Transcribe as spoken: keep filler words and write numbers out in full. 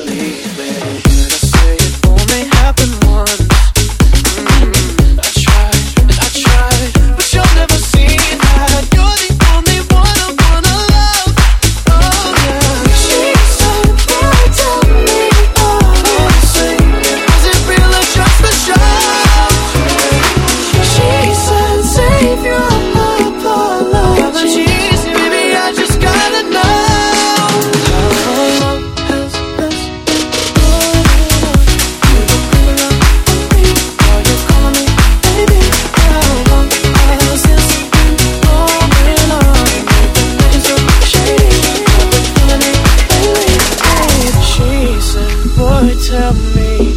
believe it. Should I say it only happened once? Mm, I tried, and I tried, but you'll never see that. You're the only one I wanna love. Oh yeah. She said, boy, tell me honestly, is it real or just a show? She said, save your apologies, baby, I just gotta know. Tell me